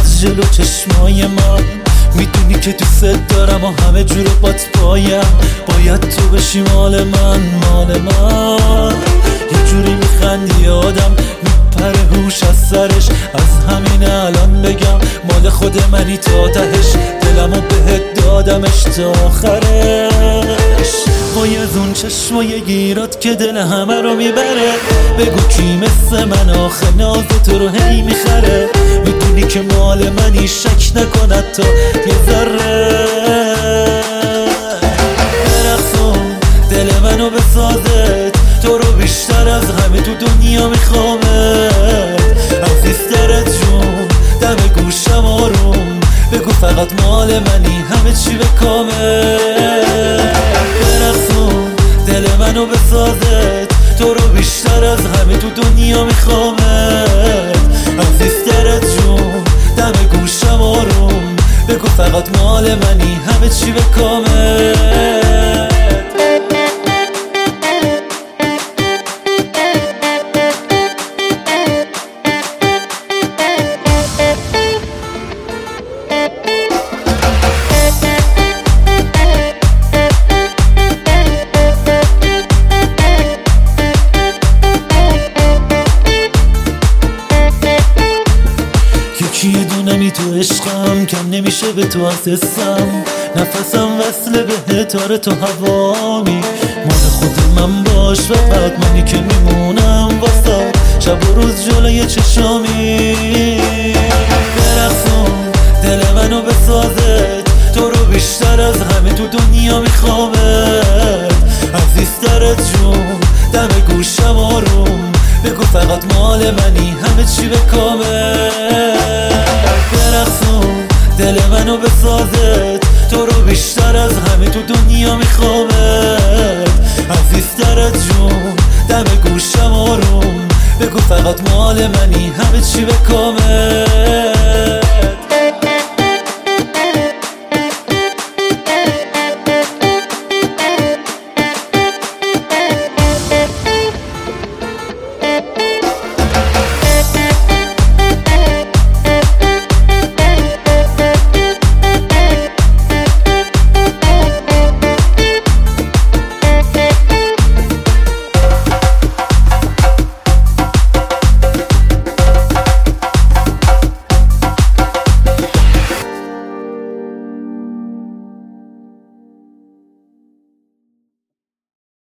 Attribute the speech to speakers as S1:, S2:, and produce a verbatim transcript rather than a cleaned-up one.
S1: از جلو چشمای من. میدونی که دوست دارم و همه جور بات پایم. باید تو بشی مال من، مال من. یه جوری میخندی آدم میپره هوش از سرش. از همین الان بگم مال خود منی تا تهش. دلمو بهت دادمش تا آخرش. وای از اون چشمای گیرات که دل همه رو میبره. بگو کی مثل من آخه ناز تو رو هی میخره. میدونی که مال منی شک نکند تا یه ذره. برقصون دل منو بسازت، تو رو بیشتر از همه تو دنیا میخوامت. عزیزترت جون دم گوشم آروم بگو فقط مال منی همه چی به کامه. برقصون دل منو بسازت، تو رو بیشتر از همه تو دنیا میخوامت. عزیزترت جون دم گوشم آروم بگو فقط مال منی همه چی به کامه. یکی دونمی تو عشقم، کم نمیشه به تو حسسم. نفسم وصله به تاره تو هوامی. مال خود من باش فقط منی که میمونم واسه شب و روز جلوی چشامی. برقصون دل منو بسازت، تو رو بیشتر از همه تو دنیا میخوامت. عزیزترت جون دم گوشم آروم بگو فقط مال منی همه چی به کامه. برقصون دل منو بسازت، تو رو بیشتر از همه تو دنیا میخوامت. عزیزترت جون دم گوشم آروم بگو فقط مال منی همه چی به کامه.